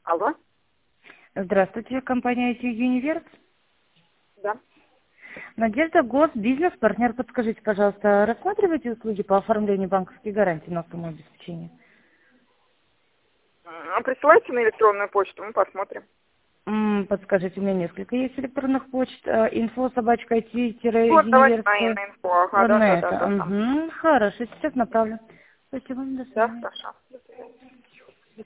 Алло? Здравствуйте, компания IT Universe. Да. Надежда, госбизнес, партнер. Подскажите, пожалуйста, рассматриваете услуги по оформлению банковской гарантии на сумму обеспечения? Присылайте на электронную почту, мы посмотрим. Подскажите, у меня несколько есть электронных почт. Info собачка Вот, давайте IT-Universe. на инфо. Ага, Вот на да. это. Хорошо, сейчас направлю. Спасибо, до Да, свидания. хорошо. До свидания.